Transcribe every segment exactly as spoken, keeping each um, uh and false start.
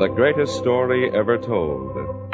the greatest story ever told.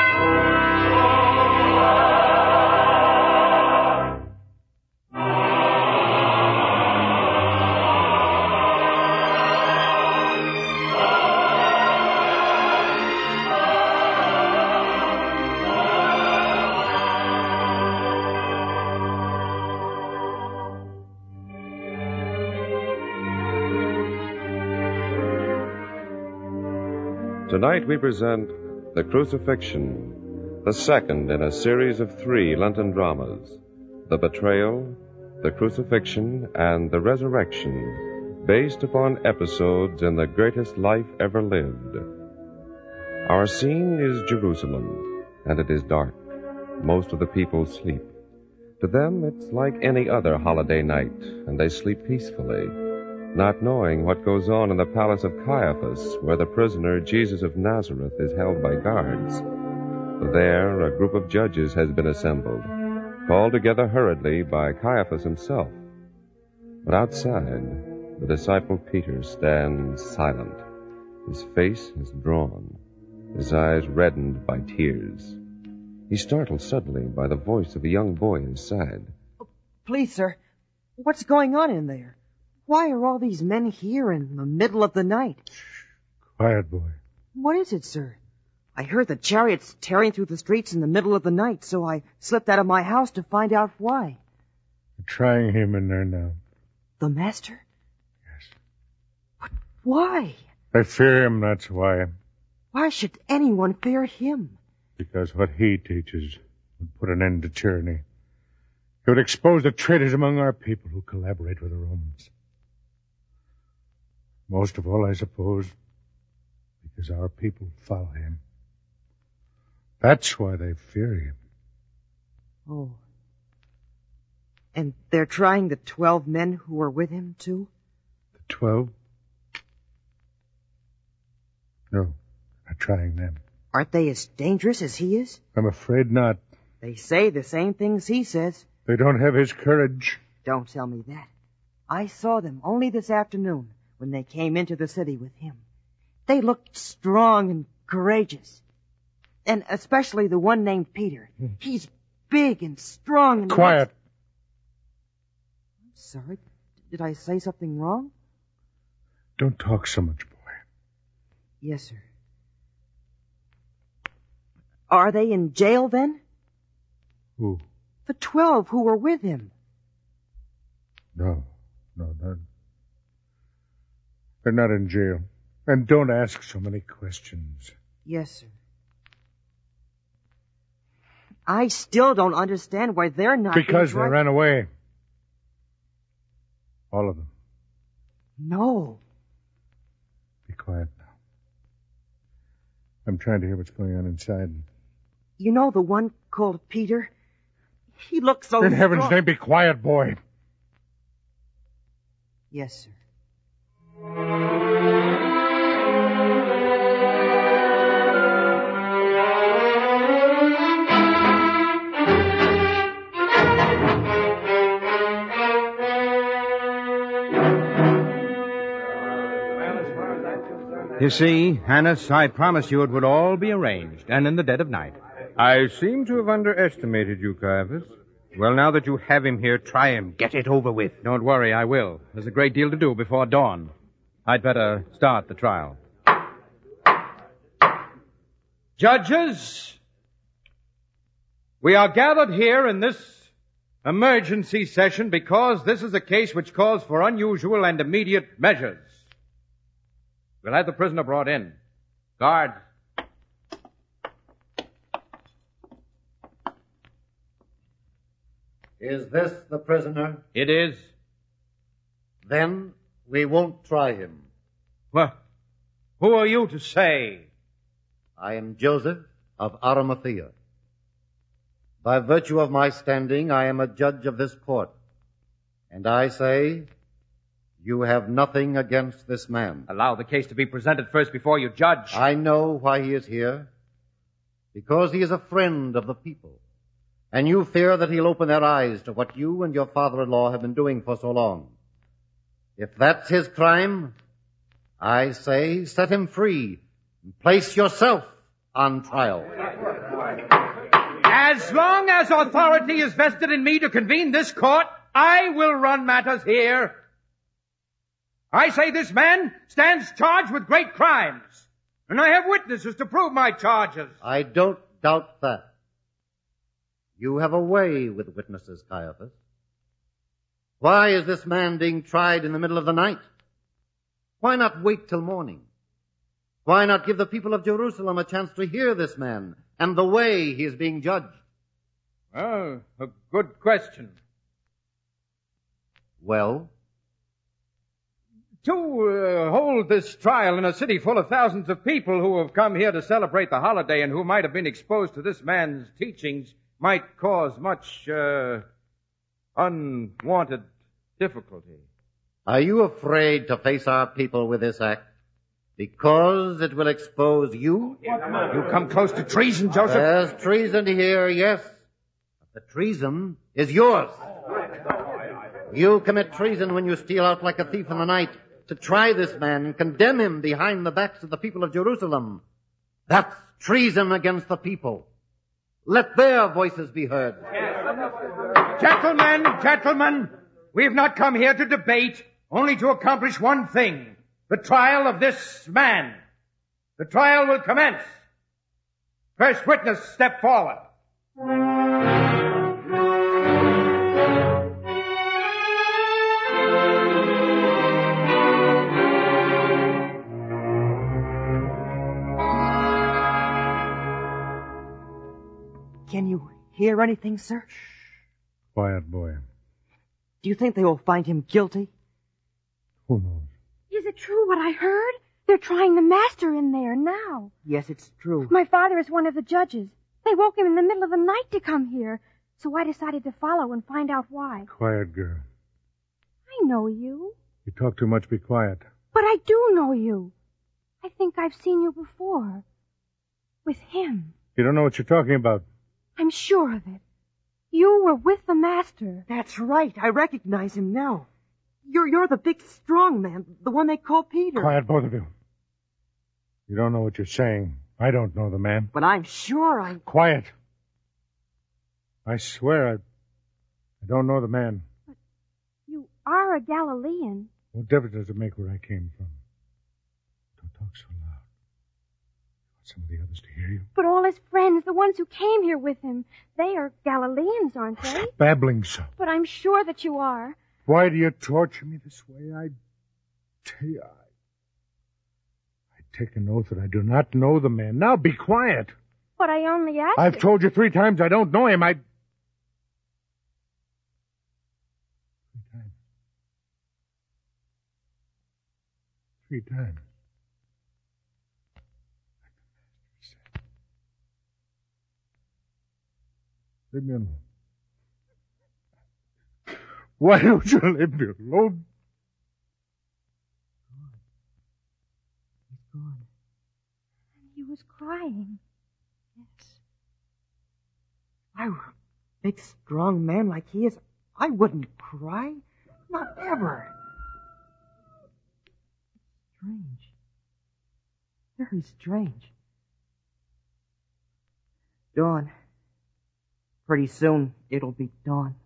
Tonight we present The Crucifixion, the second in a series of three Lenten dramas. The Betrayal, The Crucifixion, and The Resurrection, based upon episodes in the greatest life ever lived. Our scene is Jerusalem, and it is dark. Most of the people sleep. To them, it's like any other holiday night, and they sleep peacefully, not knowing what goes on in the palace of Caiaphas, where the prisoner Jesus of Nazareth is held by guards. There, a group of judges has been assembled, called together hurriedly by Caiaphas himself. But outside, the disciple Peter stands silent. His face is drawn, his eyes reddened by tears. He's startled suddenly by the voice of a young boy at his side. Oh, please, sir, what's going on in there? Why are all these men here in the middle of the night? Shh. Quiet, boy. What is it, sir? I heard the chariots tearing through the streets in the middle of the night, so I slipped out of my house to find out why. They're trying him in there now. The master? Yes. But why? They fear him, that's why. Why should anyone fear him? Because what he teaches would put an end to tyranny. He would expose the traitors among our people who collaborate with the Romans. Most of all, I suppose, because our people follow him. That's why they fear him. Oh. And they're trying the twelve men who were with him, too? The twelve? No, not trying them. Aren't they as dangerous as he is? I'm afraid not. They say the same things he says. They don't have his courage. Don't tell me that. I saw them only this afternoon when they came into the city with him. They looked strong and courageous. And especially the one named Peter. He's big and strong and... Quiet. I'm sorry. Did I say something wrong? Don't talk so much, boy. Yes, sir. Are they in jail, then? Who? The twelve who were with him. No, no, no. They're not in jail. And don't ask so many questions. Yes, sir. I still don't understand why they're not... Because they ran away. All of them. No. Be quiet now. I'm trying to hear what's going on inside. You know the one called Peter? He looks so... In heaven's strong. name, be quiet, boy. Yes, sir. You see, Hannes, I promised you it would all be arranged, and in the dead of night. I seem to have underestimated you, Caiaphas. Well, now that you have him here, try him. Get it over with. Don't worry, I will. There's a great deal to do before dawn. I'd better start the trial. Judges, we are gathered here in this emergency session because this is a case which calls for unusual and immediate measures. We'll have the prisoner brought in. Guard. Is this the prisoner? It is. Then we won't try him. What? Who are you to say? I am Joseph of Arimathea. By virtue of my standing, I am a judge of this court. And I say, you have nothing against this man. Allow the case to be presented first before you judge. I know why he is here. Because he is a friend of the people. And you fear that he'll open their eyes to what you and your father-in-law have been doing for so long. If that's his crime, I say set him free, and place yourself on trial. As long as authority is vested in me to convene this court, I will run matters here. I say this man stands charged with great crimes, and I have witnesses to prove my charges. I don't doubt that. You have a way with witnesses, Caiaphas. Why is this man being tried in the middle of the night? Why not wait till morning? Why not give the people of Jerusalem a chance to hear this man and the way he is being judged? Oh, a good question. Well? To uh, hold this trial in a city full of thousands of people who have come here to celebrate the holiday and who might have been exposed to this man's teachings might cause much uh, unwanted difficulty. Are you afraid to face our people with this act? Because it will expose you? You come close to treason, Joseph. There's treason here, yes. But the treason is yours. You commit treason when you steal out like a thief in the night to try this man and condemn him behind the backs of the people of Jerusalem. That's treason against the people. Let their voices be heard. Gentlemen, gentlemen, we have not come here to debate, only to accomplish one thing. The trial of this man. The trial will commence. First witness, step forward. Can you hear anything, sir? Quiet, boy. Do you think they will find him guilty? Who knows? Is it true what I heard? They're trying the master in there now. Yes, it's true. My father is one of the judges. They woke him in the middle of the night to come here, so I decided to follow and find out why. Quiet, girl. I know you. You talk too much. Be quiet. But I do know you. I think I've seen you before. With him. You don't know what you're talking about. I'm sure of it. You were with the master. That's right. I recognize him now. You're you're the big strong man, the one they call Peter. Quiet, both of you. You don't know what you're saying. I don't know the man. But I'm sure I... Quiet. I swear I, I don't know the man. But you are a Galilean. What difference does it make where I came from? Don't talk so loud. I want some of the others to hear you. But all his friends, the ones who came here with him, they are Galileans, aren't they? Stop babbling so. But I'm sure that you are. Why do you torture me this way? I tell you, I, I take an oath that I do not know the man. Now be quiet. But I only asked I've you. told you three times I don't know him. I... Three times. Three times. Leave me alone. Why don't you leave me alone? He's gone. He was crying. Yes. If I were a big, strong man like he is, I wouldn't cry. Not ever. Strange. Very strange. Dawn. Pretty soon, it'll be dawn.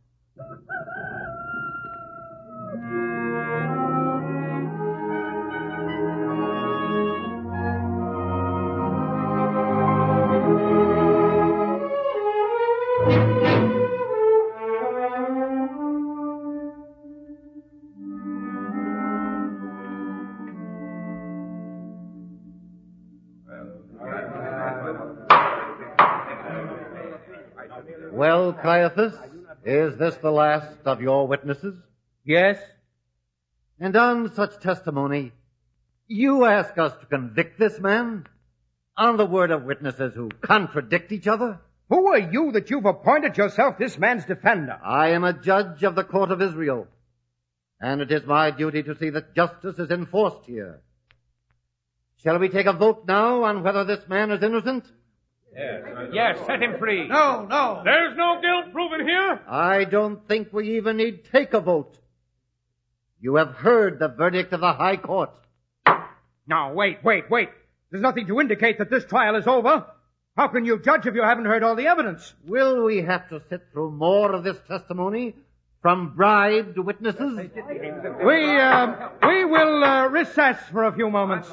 Well, Caiaphas, is this the last of your witnesses? Yes? And on such testimony, you ask us to convict this man on the word of witnesses who contradict each other? Who are you that you've appointed yourself this man's defender? I am a judge of the court of Israel, and it is my duty to see that justice is enforced here. Shall we take a vote now on whether this man is innocent? Yes. Yes, set him free. No, no. There's no guilt proven here. I don't think we even need take a vote. You have heard the verdict of the High Court. Now, wait, wait, wait. There's nothing to indicate that this trial is over. How can you judge if you haven't heard all the evidence? Will we have to sit through more of this testimony from bribed witnesses? We, uh, we will uh, recess for a few moments.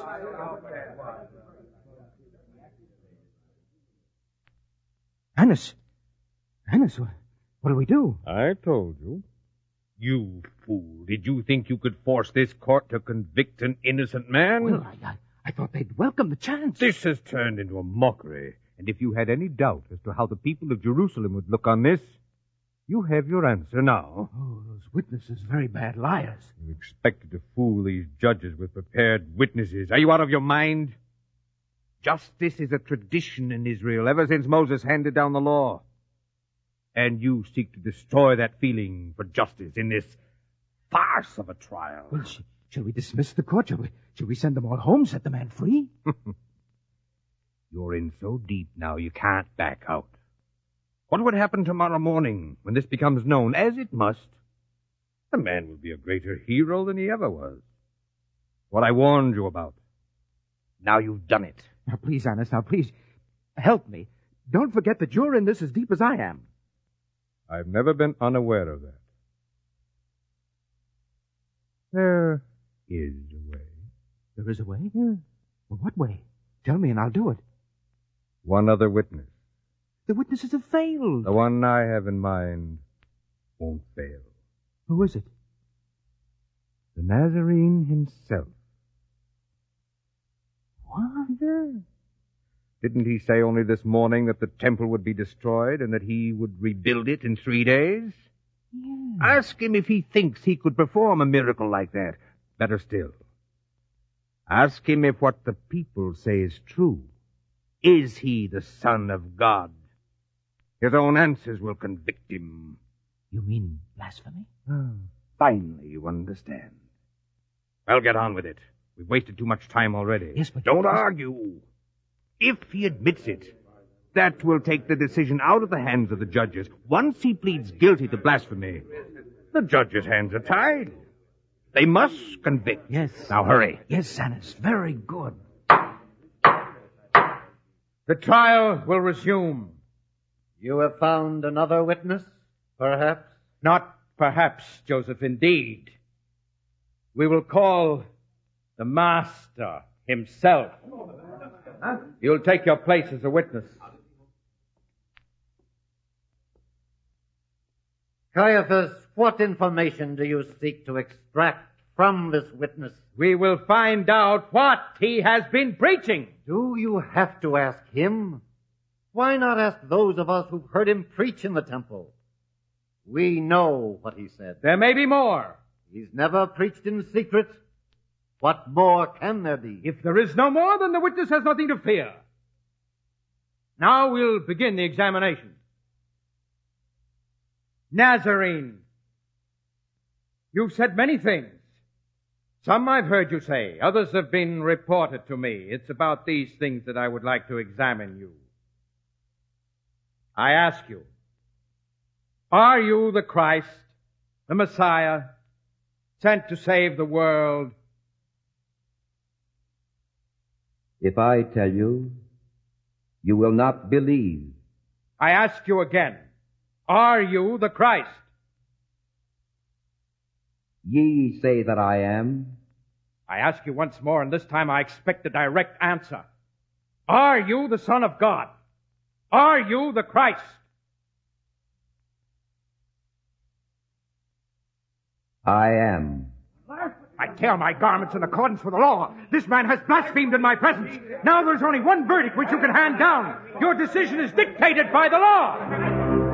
Annas. Annas, what, what do we do? I told you. You fool. Did you think you could force this court to convict an innocent man? Well, I, I, I thought they'd welcome the chance. This has turned into a mockery. And if you had any doubt as to how the people of Jerusalem would look on this, you have your answer now. Oh, those witnesses very bad liars. You expected to fool these judges with prepared witnesses. Are you out of your mind? Justice is a tradition in Israel ever since Moses handed down the law. And you seek to destroy that feeling for justice in this farce of a trial. Well, sh- shall we dismiss the court? Shall we, shall we send them all home, set the man free? You're in so deep now you can't back out. What would happen tomorrow morning when this becomes known, as it must? The man will be a greater hero than he ever was. What I warned you about. Now you've done it. Now, please, Annas, now, please, help me. Don't forget that you're in this as deep as I am. I've never been unaware of that. There is a way. There is a way? Yeah. Well, what way? Tell me and I'll do it. One other witness. The witnesses have failed. The one I have in mind won't fail. Who is it? The Nazarene himself. What? Didn't he say only this morning that the temple would be destroyed and that he would rebuild it in three days? Yeah. Ask him if he thinks he could perform a miracle like that. Better still, ask him if what the people say is true. Is he the Son of God? His own answers will convict him. You mean blasphemy? Oh, finally you understand. Well, get on with it. We've wasted too much time already. Yes, but... Don't argue. If he admits it, that will take the decision out of the hands of the judges. Once he pleads guilty to blasphemy, the judges' hands are tied. They must convict. Yes. Now hurry. Yes, Annas, very good. The trial will resume. You have found another witness, perhaps? Not perhaps, Joseph, indeed. We will call the Master himself. You'll take your place as a witness. Caiaphas, what information do you seek to extract from this witness? We will find out what he has been preaching. Do you have to ask him? Why not ask those of us who've heard him preach in the temple? We know what he said. There may be more. He's never preached in secret. What more can there be? If there is no more, then the witness has nothing to fear. Now we'll begin the examination. Nazarene, you've said many things. Some I've heard you say. Others have been reported to me. It's about these things that I would like to examine you. I ask you, are you the Christ, the Messiah, sent to save the world? If I tell you, you will not believe. I ask you again, are you the Christ? Ye say that I am. I ask you once more, and this time I expect a direct answer. Are you the Son of God? Are you the Christ? I am. I tear my garments in accordance with the law. This man has blasphemed in my presence. Now there's only one verdict which you can hand down. Your decision is dictated by the law.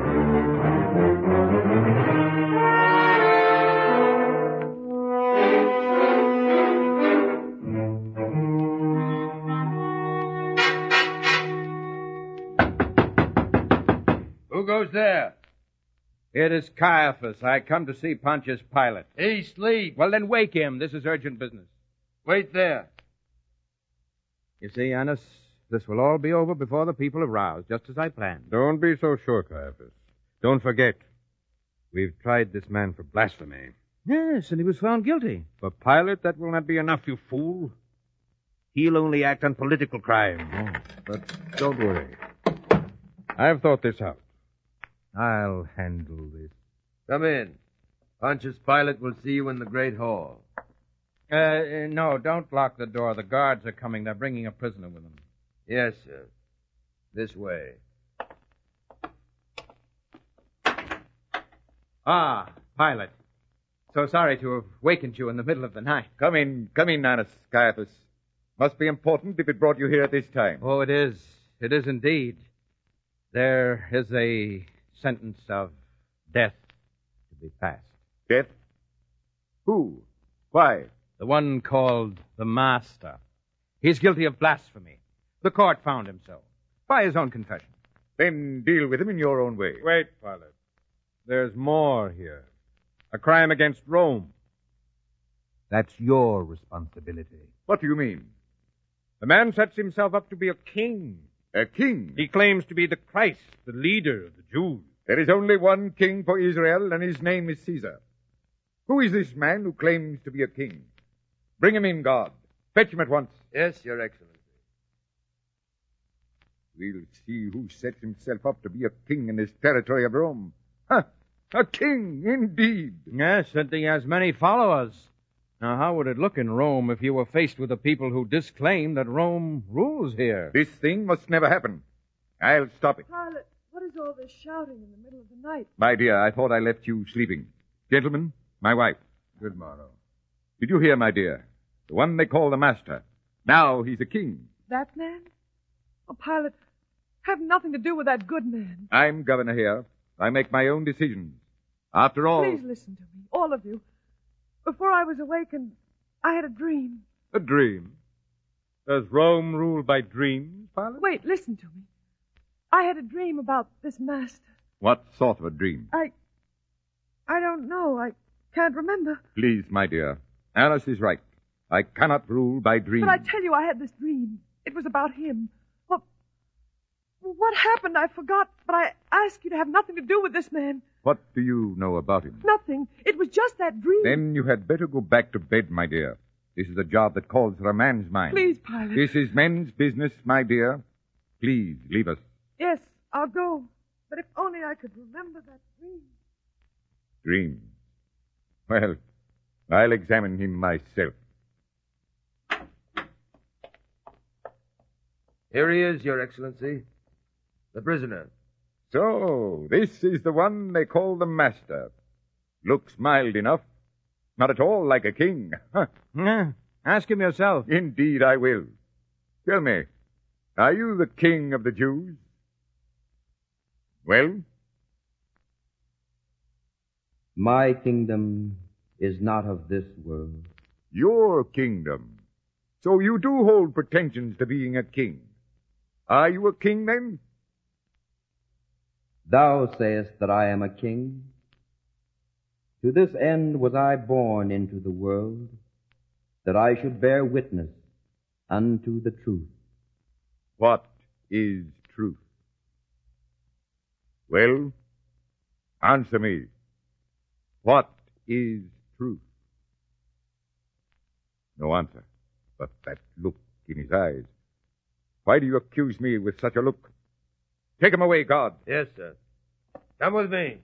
Who goes there? It is Caiaphas. I come to see Pontius Pilate. He sleeps. Well, then wake him. This is urgent business. Wait there. You see, Annas, this will all be over before the people are roused, just as I planned. Don't be so sure, Caiaphas. Don't forget, we've tried this man for blasphemy. Yes, and he was found guilty. For Pilate, that will not be enough, you fool. He'll only act on political crime. Oh, but don't worry. I've thought this out. I'll handle this. Come in. Pontius Pilate will see you in the Great Hall. Uh, no, don't lock the door. The guards are coming. They're bringing a prisoner with them. Yes, sir. This way. Ah, Pilate. So sorry to have wakened you in the middle of the night. Come in, come in, Annas Caiaphas. Must be important if it brought you here at this time. Oh, it is. It is indeed. There is a sentence of death to be passed. Death? Who? Why? The one called the Master. He's guilty of blasphemy. The court found him so, by his own confession. Then deal with him in your own way. Wait, Pilate. There's more here. A crime against Rome. That's your responsibility. What do you mean? The man sets himself up to be a king. A king? He claims to be the Christ, the leader of the Jews. There is only one king for Israel, and his name is Caesar. Who is this man who claims to be a king? Bring him in, guard. Fetch him at once. Yes, Your Excellency. We'll see who sets himself up to be a king in this territory of Rome. Huh! A king, indeed. Yes, and he has many followers. Now, how would it look in Rome if you were faced with a people who disclaim that Rome rules here? This thing must never happen. I'll stop it. Pilate, what is all this shouting in the middle of the night? My dear, I thought I left you sleeping. Gentlemen, my wife. Good morrow. Did you hear, my dear? The one they call the Master. Now he's a king. That man? Oh, Pilate, have nothing to do with that good man. I'm governor here. I make my own decisions. After all... Please listen to me, all of you. Before I was awakened, I had a dream. A dream? Does Rome rule by dreams, Pilate? Wait, listen to me. I had a dream about this Master. What sort of a dream? I... I don't know. I can't remember. Please, my dear. Alice is right. I cannot rule by dreams. But I tell you, I had this dream. It was about him. Well, what happened, I forgot, but I asked you to have nothing to do with this man. What do you know about him? Nothing. It was just that dream. Then you had better go back to bed, my dear. This is a job that calls for a man's mind. Please, Pilate. This is men's business, my dear. Please, leave us. Yes, I'll go. But if only I could remember that dream. Dream? Well, I'll examine him myself. Here he is, Your Excellency. The prisoner. So, this is the one they call the Master. Looks mild enough. Not at all like a king. Huh. Yeah, ask him yourself. Indeed, I will. Tell me, are you the king of the Jews? Well? My kingdom is not of this world. Your kingdom. So you do hold pretensions to being a king. Are you a king, then? Thou sayest that I am a king. To this end was I born into the world, that I should bear witness unto the truth. What is truth? Well, answer me. What is truth? No answer, but that look in his eyes. Why do you accuse me with such a look? Take him away, guard. Yes, sir. Come with me.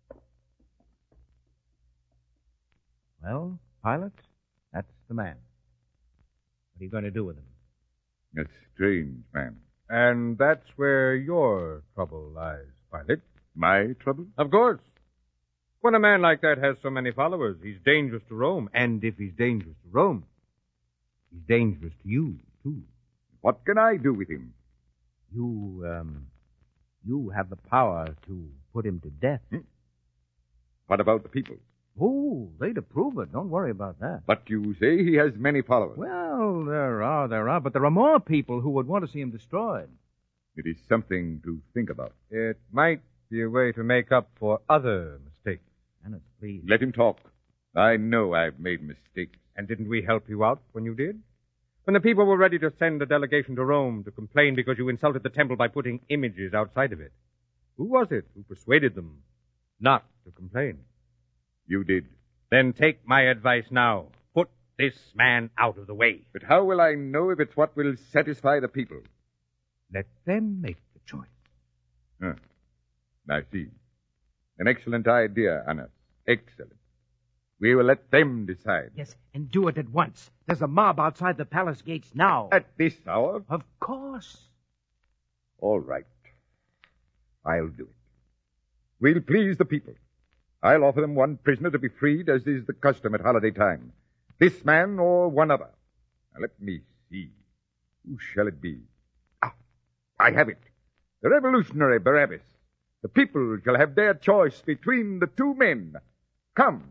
Well, Pilate, that's the man. What are you going to do with him? A strange man. And that's where your trouble lies, Pilate. My trouble? Of course. When a man like that has so many followers, he's dangerous to Rome. And if he's dangerous to Rome, he's dangerous to you, too. What can I do with him? You, um, you have the power to put him to death. Hmm? What about the people? Oh, they'd approve it. Don't worry about that. But you say he has many followers. Well, there are, there are, but there are more people who would want to see him destroyed. It is something to think about. It might be a way to make up for other mistakes. Annas, please. Let him talk. I know I've made mistakes. And didn't we help you out when you did? When the people were ready to send a delegation to Rome to complain because you insulted the temple by putting images outside of it. Who was it who persuaded them not to complain? You did. Then take my advice now. Put this man out of the way. But how will I know if it's what will satisfy the people? Let them make the choice. Huh. I see. An excellent idea, Annas. Excellent. We will let them decide. Yes, and do it at once. There's a mob outside the palace gates now. At this hour? Of course. All right. I'll do it. We'll please the people. I'll offer them one prisoner to be freed, as is the custom at holiday time. This man or one other. Now, let me see. Who shall it be? Ah, I have it. The revolutionary Barabbas. The people shall have their choice between the two men. Come.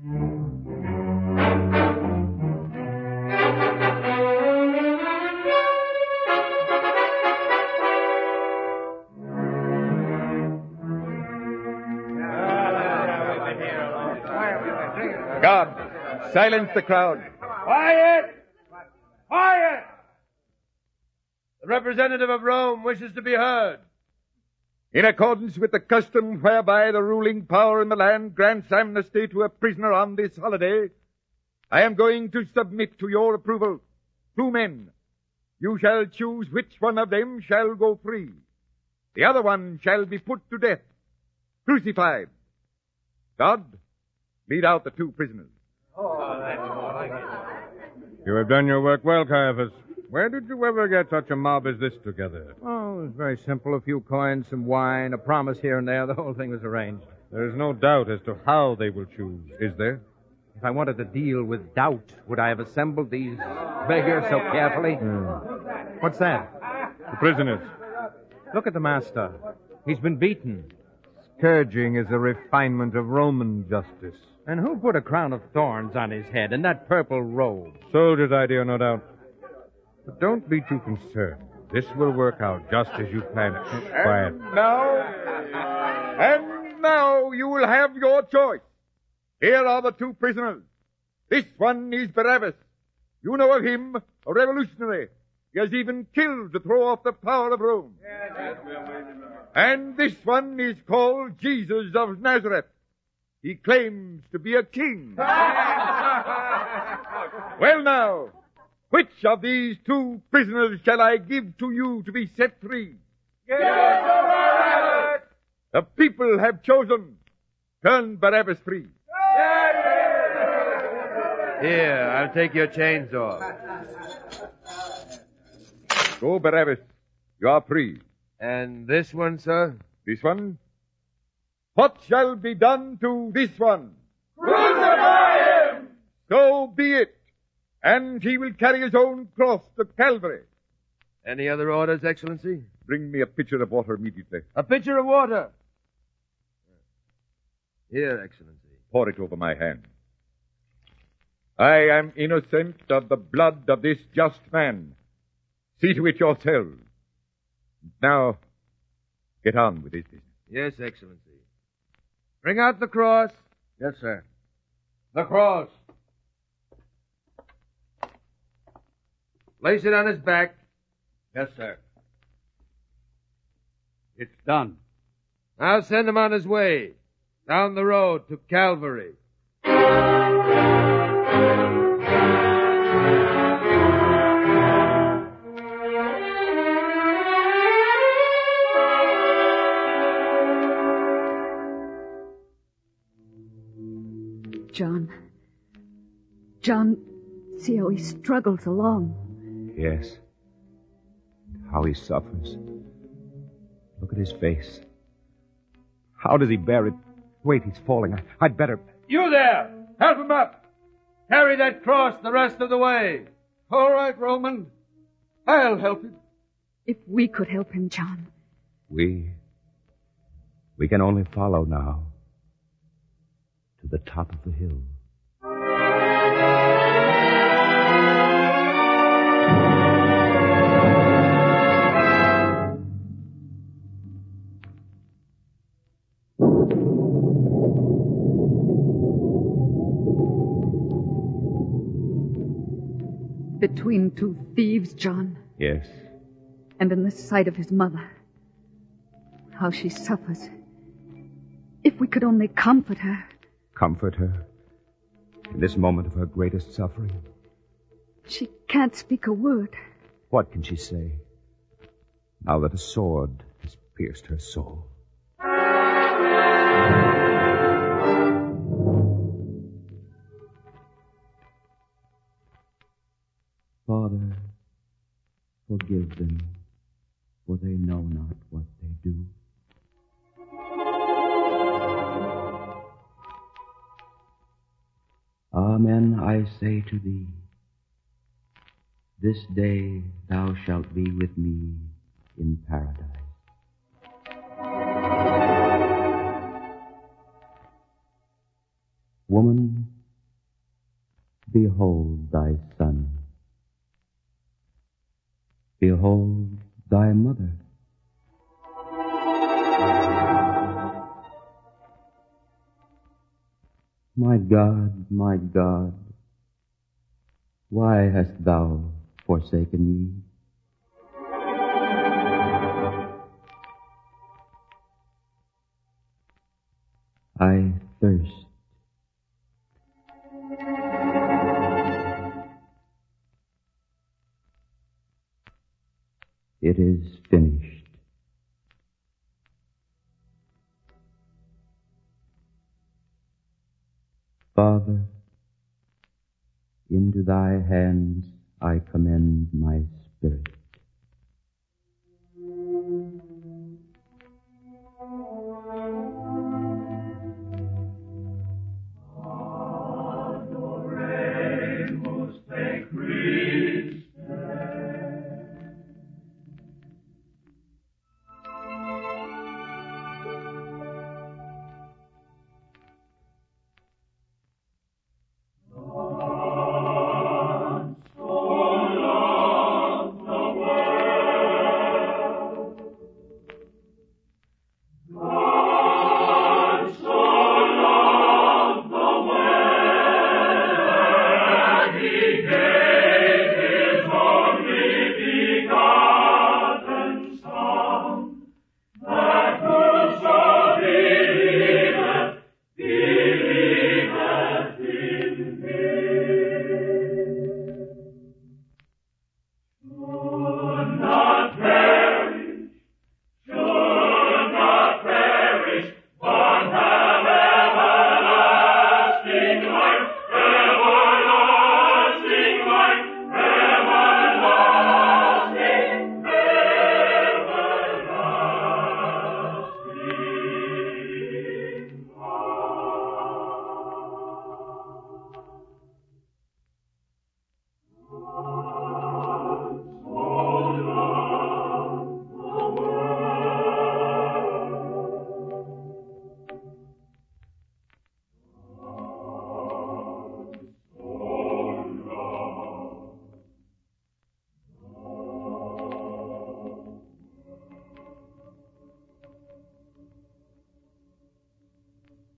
God, silence the crowd. Quiet! Quiet! The representative of Rome wishes to be heard. In accordance with the custom whereby the ruling power in the land grants amnesty to a prisoner on this holiday, I am going to submit to your approval two men. You shall choose which one of them shall go free. The other one shall be put to death, crucified. God, lead out the two prisoners. You have done your work well, Caiaphas. Where did you ever get such a mob as this together? Oh, it was very simple. A few coins, some wine, a promise here and there. The whole thing was arranged. There's no doubt as to how they will choose, is there? If I wanted to deal with doubt, would I have assembled these beggars so carefully? Mm. What's that? The prisoners. Look at the master. He's been beaten. Scourging is a refinement of Roman justice. And who put a crown of thorns on his head and that purple robe? Soldier's idea, no doubt. But don't be too concerned. This will work out just as you planned it. Quiet. And now, and now you will have your choice. Here are the two prisoners. This one is Barabbas. You know of him, a revolutionary. He has even killed to throw off the power of Rome. And this one is called Jesus of Nazareth. He claims to be a king. Well now, which of these two prisoners shall I give to you to be set free? The people have chosen. Turn Barabbas free. Here, I'll take your chains off. Go, Barabbas. You are free. And this one, sir? This one? What shall be done to this one? Crucify him! So be it. And he will carry his own cross to Calvary. Any other orders, Excellency? Bring me a pitcher of water immediately. A pitcher of water. Here, Excellency. Pour it over my hand. I am innocent of the blood of this just man. See to it yourselves. Now, get on with this business. Yes, Excellency. Bring out the cross. Yes, sir. The cross. Place it on his back. Yes, sir. It's done. Now send him on his way. Down the road to Calvary. John. John, see how he struggles along. Yes. How he suffers. Look at his face. How does he bear it? Wait, he's falling. I, I'd better... You there! Help him up! Carry that cross the rest of the way. All right, Roman. I'll help him. If we could help him, John. We... We can only follow now. To the top of the hill. Between two thieves, John. Yes. And in the sight of his mother. How she suffers. If we could only comfort her. Comfort her? In this moment of her greatest suffering, She can't speak a word. what can she say? Now that a sword has pierced her soul. Father, forgive them, for they know not what they do. Amen, I say to thee, this day thou shalt be with me in paradise. Woman, behold thy son. Behold thy mother. My God, my God, why hast thou forsaken me? I thirst. It is finished. Father, into thy hands I commend my spirit.